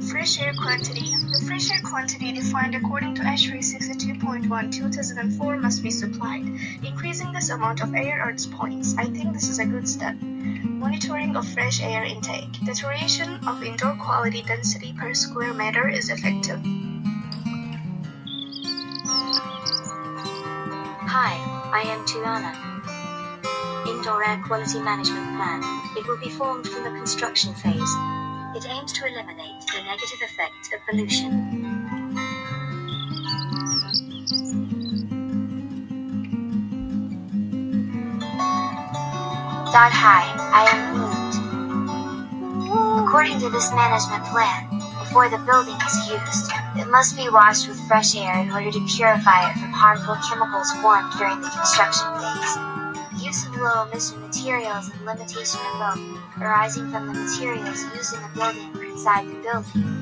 Fresh air quantity. The fresh air quantity defined according to ASHRAE 62.1 2004 must be supplied. Increasing this amount of air earns points. I think this is a good step. Monitoring of fresh air intake. Deterioration of indoor quality density per square meter is effective. Hi, I am Tuana. Indoor Air Quality Management Plan. It will be formed from the construction phase. It aims to eliminate the negative effects of pollution. Hi, I am Woot. According to this management plan, before the building is used, it must be washed with fresh air in order to purify it from harmful chemicals formed during the construction phase. Use of low-emission materials and limitation of both, arising from the materials used in the building or inside the building,